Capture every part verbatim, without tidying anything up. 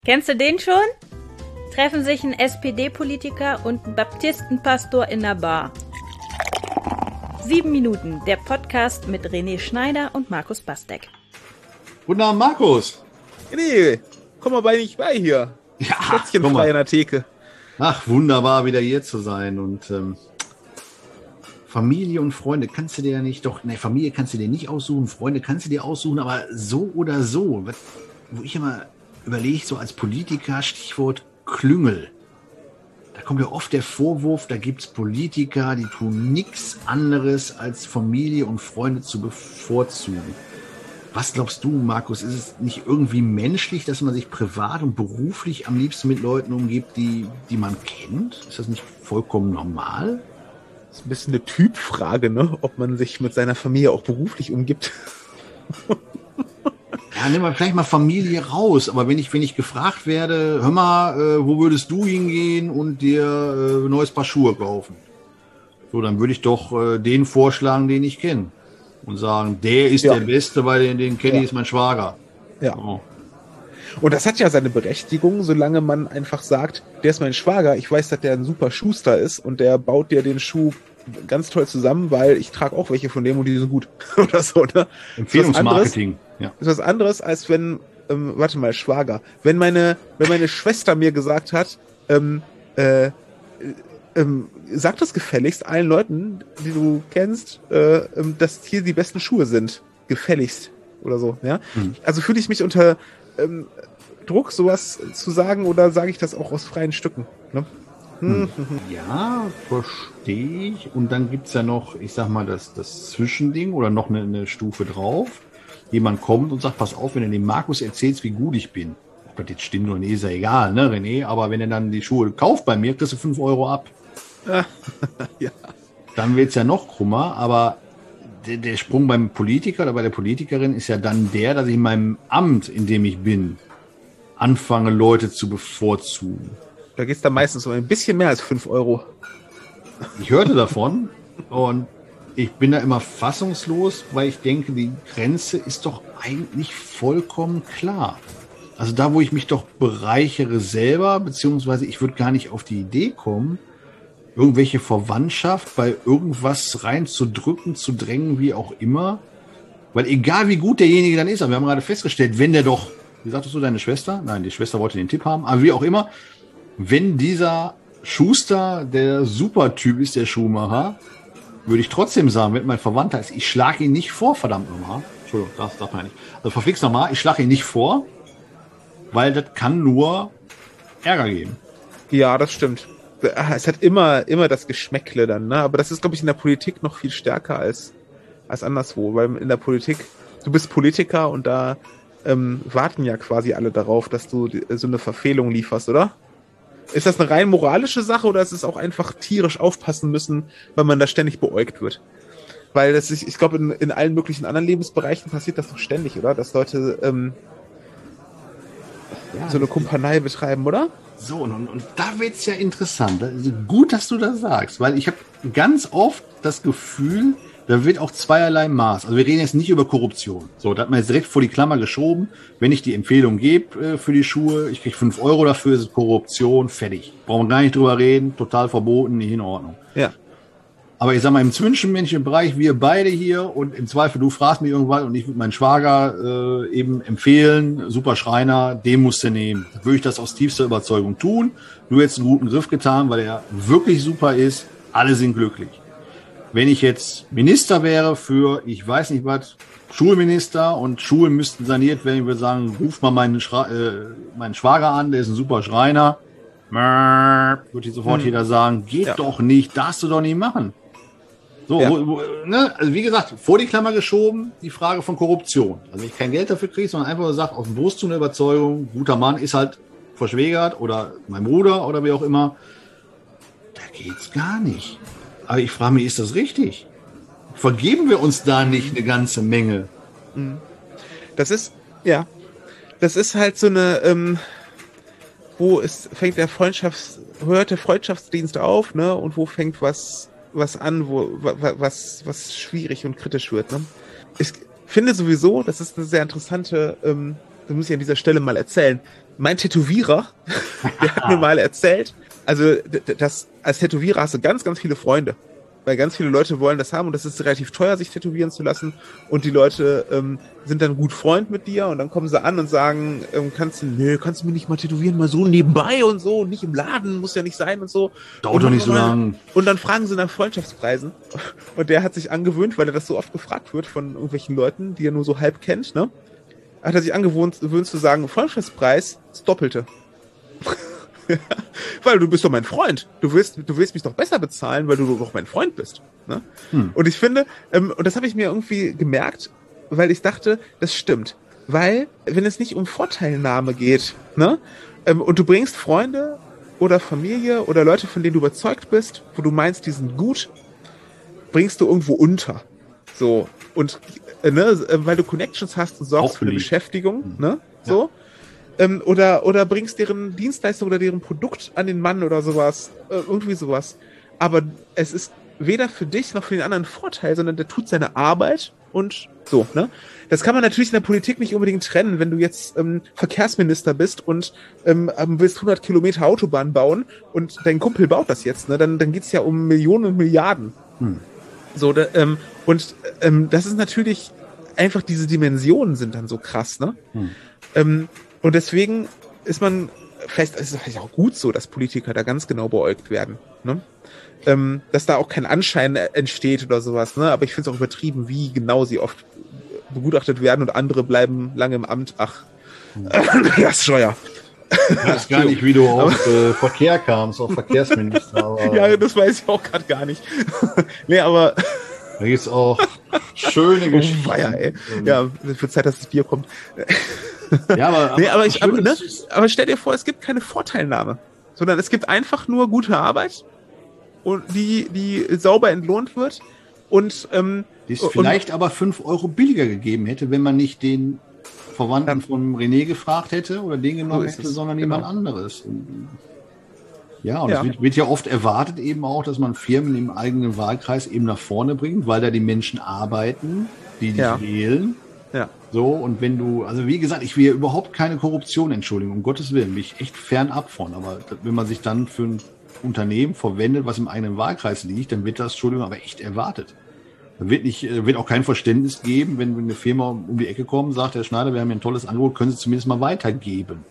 Kennst du den schon? Treffen sich ein S P D-Politiker und ein Baptistenpastor in der Bar. Sieben Minuten, der Podcast mit René Schneider und Markus Bastek. Guten Abend, Markus. Nee, komm mal bei nicht bei hier. Ja, Plätzchen frei in der Theke. Ach, wunderbar, wieder hier zu sein. Und ähm, Familie und Freunde kannst du dir ja nicht, doch, ne, Familie kannst du dir nicht aussuchen, Freunde kannst du dir aussuchen, aber so oder so. Was, wo ich immer überlege, so als Politiker, Stichwort Klüngel. Da kommt ja oft der Vorwurf, da gibt es Politiker, die tun nichts anderes, als Familie und Freunde zu bevorzugen. Was glaubst du, Markus, ist es nicht irgendwie menschlich, dass man sich privat und beruflich am liebsten mit Leuten umgibt, die, die man kennt? Ist das nicht vollkommen normal? Das ist ein bisschen eine Typfrage, ne? Ob man sich mit seiner Familie auch beruflich umgibt. Ja, nehmen wir vielleicht mal Familie raus, aber wenn ich, wenn ich gefragt werde, hör mal, äh, wo würdest du hingehen und dir äh, ein neues Paar Schuhe kaufen? So, dann würde ich doch äh, den vorschlagen, den ich kenne. Und sagen, der ist ja der Beste, weil den, den kenne ich, ja. Ist mein Schwager. Ja. Oh. Und das hat ja seine Berechtigung, solange man einfach sagt, der ist mein Schwager, ich weiß, dass der ein super Schuster ist und der baut dir den Schuh ganz toll zusammen, weil ich trage auch welche von dem und die sind gut. Oder so, ne? Empfehlungsmarketing. Ja. Ist was anderes, als wenn, ähm, warte mal, Schwager, wenn meine, wenn meine Schwester mir gesagt hat, ähm, äh, ähm, sag das gefälligst allen Leuten, die du kennst, äh, ähm, dass hier die besten Schuhe sind. Gefälligst. Oder so, ja. Hm. Also fühle ich mich unter ähm, Druck, sowas zu sagen, oder sage ich das auch aus freien Stücken, ne? Hm. Ja, verstehe ich. Und dann gibt's ja noch, ich sag mal, das, das Zwischending oder noch eine, eine Stufe drauf. Jemand kommt und sagt, pass auf, wenn du dem Markus erzählst, wie gut ich bin. Ob das jetzt stimmt oder nicht, ist ja egal, ne, René? Aber wenn er dann die Schuhe kauft bei mir, kriegst du fünf Euro ab. Ja. Dann wird's ja noch krummer, aber der, der Sprung beim Politiker oder bei der Politikerin ist ja dann der, dass ich in meinem Amt, in dem ich bin, anfange, Leute zu bevorzugen. Da geht's dann meistens um ein bisschen mehr als fünf Euro. Ich hörte davon und ich bin da immer fassungslos, weil ich denke, die Grenze ist doch eigentlich vollkommen klar. Also da, wo ich mich doch bereichere selber, beziehungsweise ich würde gar nicht auf die Idee kommen, irgendwelche Verwandtschaft bei irgendwas reinzudrücken, zu drängen, wie auch immer. Weil egal wie gut derjenige dann ist, aber wir haben gerade festgestellt, wenn der doch, wie sagtest du, deine Schwester? Nein, die Schwester wollte den Tipp haben, aber wie auch immer, wenn dieser Schuster der Supertyp ist, der Schuhmacher, würde ich trotzdem sagen, wenn mein Verwandter ist, ich schlage ihn nicht vor, verdammt nochmal. Entschuldigung, das darf man nicht. Also verflixt nochmal, ich schlage ihn nicht vor, weil das kann nur Ärger geben. Ja, das stimmt. Es hat immer, immer das Geschmäckle dann, ne? Aber das ist, glaube ich, in der Politik noch viel stärker als, als anderswo, weil in der Politik, du bist Politiker und da ähm, warten ja quasi alle darauf, dass du die, so eine Verfehlung lieferst, oder? Ist das eine rein moralische Sache oder ist es auch einfach tierisch aufpassen müssen, weil man da ständig beäugt wird? Weil das ist, ich glaube, in, in allen möglichen anderen Lebensbereichen passiert das doch ständig, oder? Dass Leute ähm, ja, so eine Kumpanei betreiben, oder? So, und, und da wird's ja interessant. Also gut, dass du das sagst, weil ich habe ganz oft das Gefühl, da wird auch zweierlei Maß. Also wir reden jetzt nicht über Korruption. So, da hat man jetzt direkt vor die Klammer geschoben. Wenn ich die Empfehlung gebe äh, für die Schuhe, ich kriege fünf Euro dafür, ist es Korruption, fertig. Brauchen wir gar nicht drüber reden, total verboten, nicht in Ordnung. Ja. Aber ich sag mal, im zwischenmenschlichen Bereich, wir beide hier und im Zweifel, du fragst mich irgendwann und ich würde meinen Schwager äh, eben empfehlen, super Schreiner, den musst du nehmen. Würde ich das aus tiefster Überzeugung tun. Du hättest einen guten Griff getan, weil er wirklich super ist. Alle sind glücklich. Wenn ich jetzt Minister wäre für, ich weiß nicht was, Schulminister und Schulen müssten saniert werden, ich würde sagen, ruf mal meinen, Schra- äh, meinen Schwager an, der ist ein super Schreiner. Würde ich sofort hm. jeder sagen, geht ja. doch nicht, darfst du doch nicht machen. So, ja. wo, wo, ne? Also wie gesagt, vor die Klammer geschoben, die Frage von Korruption. Also wenn ich kein Geld dafür kriege, sondern einfach nur sagt, aus dem Brust zu einer Überzeugung, guter Mann ist halt verschwägert oder mein Bruder oder wie auch immer, da geht's gar nicht. Aber ich frage mich, ist das richtig? Vergeben wir uns da nicht eine ganze Menge? Das ist, ja, das ist halt so eine, ähm, wo ist, fängt der Freundschafts, hört der Freundschaftsdienst auf, ne, und wo fängt was, was an, wo, was, was schwierig und kritisch wird, ne? Ich finde sowieso, das ist eine sehr interessante, ähm, das muss ich an dieser Stelle mal erzählen, mein Tätowierer, der hat mir mal erzählt, also das, als Tätowierer hast du ganz, ganz viele Freunde. Weil ganz viele Leute wollen das haben und das ist relativ teuer, sich tätowieren zu lassen. Und die Leute ähm, sind dann gut Freund mit dir und dann kommen sie an und sagen, ähm, kannst du, nö, kannst du mir nicht mal tätowieren, mal so nebenbei und so, nicht im Laden, muss ja nicht sein und so. Dauert doch nicht so lang. Und dann fragen sie nach Freundschaftspreisen. Und der hat sich angewöhnt, weil er das so oft gefragt wird von irgendwelchen Leuten, die er nur so halb kennt, ne? Hat er sich angewöhnt zu sagen, Freundschaftspreis, das Doppelte. Weil du bist doch mein Freund. Du willst, du willst mich doch besser bezahlen, weil du doch mein Freund bist. Ne? Hm. Und ich finde, ähm, und das habe ich mir irgendwie gemerkt, weil ich dachte, das stimmt. Weil, wenn es nicht um Vorteilnahme geht, ne, ähm, und du bringst Freunde oder Familie oder Leute, von denen du überzeugt bist, wo du meinst, die sind gut, bringst du irgendwo unter. So. Und, äh, ne, weil du Connections hast und sorgst für eine Beschäftigung, hm. ne, so. Ja. Ähm, oder, oder bringst deren Dienstleistung oder deren Produkt an den Mann oder sowas, äh, irgendwie sowas. Aber es ist weder für dich noch für den anderen ein Vorteil, sondern der tut seine Arbeit und so, ne? Das kann man natürlich in der Politik nicht unbedingt trennen, wenn du jetzt ähm, Verkehrsminister bist und ähm, willst hundert Kilometer Autobahn bauen und dein Kumpel baut das jetzt, ne? Dann, dann geht's ja um Millionen und Milliarden. Hm. So, da, ähm, und ähm, das ist natürlich einfach, diese Dimensionen sind dann so krass, ne? Hm. Ähm, Und deswegen ist man, vielleicht ist es vielleicht auch gut so, dass Politiker da ganz genau beäugt werden, ne? Ähm, dass da auch kein Anschein entsteht oder sowas, ne? Aber ich finde es auch übertrieben, wie genau sie oft begutachtet werden und andere bleiben lange im Amt. Ach, Andreas Scheuer. Ich weiß gar nicht, wie du auf äh, Verkehr kamst, auf Verkehrsminister. Aber ja, das weiß ich auch gerade gar nicht. Nee, aber da gibt's auch schöne Geschichten. Oh, weia, ey. Ja, es wird Zeit, dass das Bier kommt. Ja, aber, nee, aber, ich, aber, ne? ist, aber stell dir vor, es gibt keine Vorteilnahme, sondern es gibt einfach nur gute Arbeit und die, die sauber entlohnt wird und ähm, die es vielleicht und, aber fünf Euro billiger gegeben hätte, wenn man nicht den Verwandten ja. von René gefragt hätte oder den genommen so hätte, es. sondern genau. jemand anderes. Und, ja, und ja. es wird, wird ja oft erwartet eben auch, dass man Firmen im eigenen Wahlkreis eben nach vorne bringt, weil da die Menschen arbeiten, die dich ja. wählen. Ja. So, und wenn du, also wie gesagt, ich will ja überhaupt keine Korruption, Entschuldigung, um Gottes Willen, bin ich echt fernab von, aber wenn man sich dann für ein Unternehmen verwendet, was im eigenen Wahlkreis liegt, dann wird das, Entschuldigung, aber echt erwartet. Da wird nicht, wird auch kein Verständnis geben, wenn eine Firma um die Ecke kommt und sagt, Herr Schneider, wir haben hier ein tolles Angebot, können Sie zumindest mal weitergeben.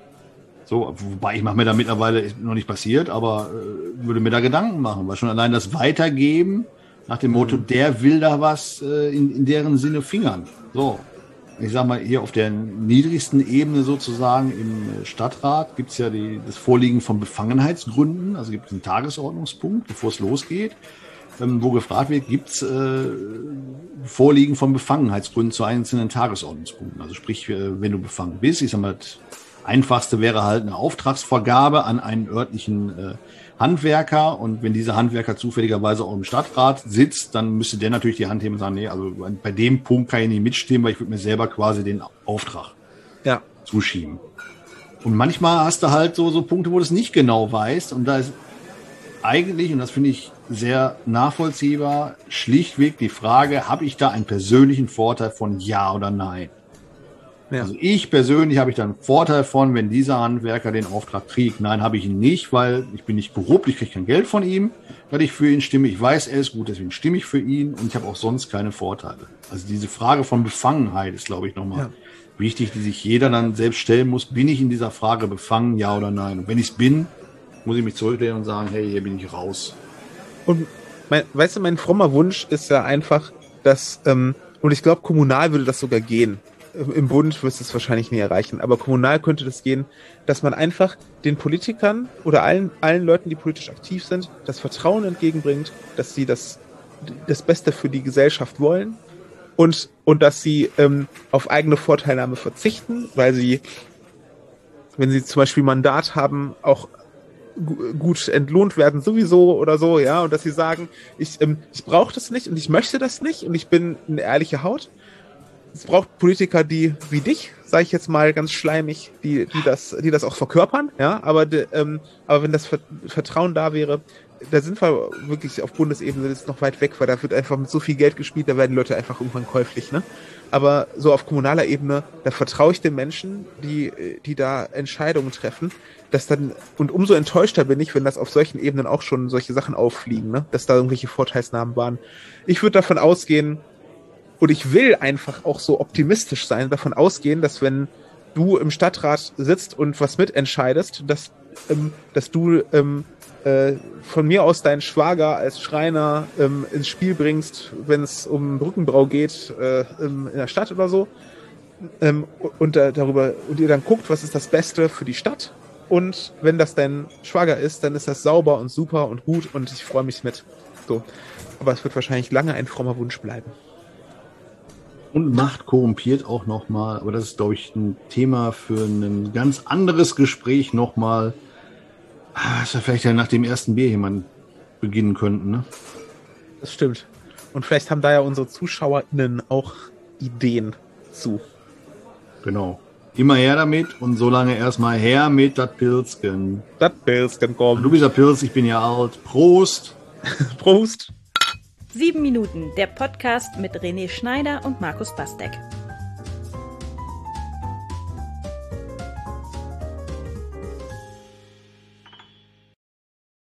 So, wobei ich mache mir da mittlerweile, ist noch nicht passiert, aber äh, würde mir da Gedanken machen, weil schon allein das Weitergeben nach dem Motto, mhm. der will da was äh, in, in deren Sinne fingern. So, ich sag mal, hier auf der niedrigsten Ebene sozusagen im Stadtrat gibt's ja die, das Vorliegen von Befangenheitsgründen, also gibt es einen Tagesordnungspunkt, bevor es losgeht, ähm, wo gefragt wird, gibt's äh, Vorliegen von Befangenheitsgründen zu einzelnen Tagesordnungspunkten. Also sprich, äh, wenn du befangen bist, ich sag mal, das Einfachste wäre halt eine Auftragsvergabe an einen örtlichen äh, Handwerker, und wenn dieser Handwerker zufälligerweise auch im Stadtrat sitzt, dann müsste der natürlich die Hand heben und sagen, nee, also bei dem Punkt kann ich nicht mitstimmen, weil ich würde mir selber quasi den Auftrag ja. zuschieben. Und manchmal hast du halt so, so Punkte, wo du es nicht genau weißt, und da ist eigentlich, und das finde ich sehr nachvollziehbar, schlichtweg die Frage, habe ich da einen persönlichen Vorteil von ja oder nein? Ja. Also ich persönlich habe ich dann einen Vorteil von, wenn dieser Handwerker den Auftrag kriegt. Nein, habe ich ihn nicht, weil ich bin nicht korrupt, ich kriege kein Geld von ihm, weil ich für ihn stimme. Ich weiß, er ist gut, deswegen stimme ich für ihn, und ich habe auch sonst keine Vorteile. Also diese Frage von Befangenheit ist, glaube ich, nochmal ja. wichtig, die sich jeder dann selbst stellen muss. Bin ich in dieser Frage befangen, ja oder nein? Und wenn ich es bin, muss ich mich zurücklehnen und sagen, hey, hier bin ich raus. Und mein, weißt du, mein frommer Wunsch ist ja einfach, dass, ähm, und ich glaube, kommunal würde das sogar gehen. Im Bund wirst du es wahrscheinlich nie erreichen, aber kommunal könnte das gehen, dass man einfach den Politikern oder allen, allen Leuten, die politisch aktiv sind, das Vertrauen entgegenbringt, dass sie das, das Beste für die Gesellschaft wollen und, und dass sie ähm, auf eigene Vorteilnahme verzichten, weil sie, wenn sie zum Beispiel Mandat haben, auch gut entlohnt werden sowieso oder so, ja, und dass sie sagen, ich, ähm, ich brauche das nicht und ich möchte das nicht und ich bin eine ehrliche Haut. Es braucht Politiker, die wie dich, sage ich jetzt mal ganz schleimig, die die das die das auch verkörpern, ja, aber de, ähm, aber wenn das Vertrauen da wäre, da sind wir wirklich auf Bundesebene, das ist noch weit weg, weil da wird einfach mit so viel Geld gespielt, da werden die Leute einfach irgendwann käuflich, ne? Aber so auf kommunaler Ebene, da vertraue ich den Menschen, die, die da Entscheidungen treffen, dass dann, und umso enttäuschter bin ich, wenn das auf solchen Ebenen auch schon solche Sachen auffliegen, ne? Dass da irgendwelche Vorteilsnahmen waren. Ich würde davon ausgehen, und ich will einfach auch so optimistisch sein, davon ausgehen, dass wenn du im Stadtrat sitzt und was mitentscheidest, dass, ähm, dass du ähm, äh, von mir aus deinen Schwager als Schreiner ähm, ins Spiel bringst, wenn es um Brückenbau geht, äh, in der Stadt oder so, ähm, und äh, darüber und ihr dann guckt, was ist das Beste für die Stadt, und wenn das dein Schwager ist, dann ist das sauber und super und gut und ich freue mich mit. So. Aber es wird wahrscheinlich lange ein frommer Wunsch bleiben. Und Macht korrumpiert auch nochmal, aber das ist, glaube ich, ein Thema für ein ganz anderes Gespräch nochmal, was wir vielleicht ja nach dem ersten Bier jemand beginnen könnten, ne? Das stimmt. Und vielleicht haben da ja unsere ZuschauerInnen auch Ideen zu. Genau. Immer her damit und solange erstmal her mit dat Pilzken. Dat Pilzken kommt. Du bist ja Pilz, ich bin ja alt. Prost! Prost! Sieben Minuten, der Podcast mit René Schneider und Markus Bastek.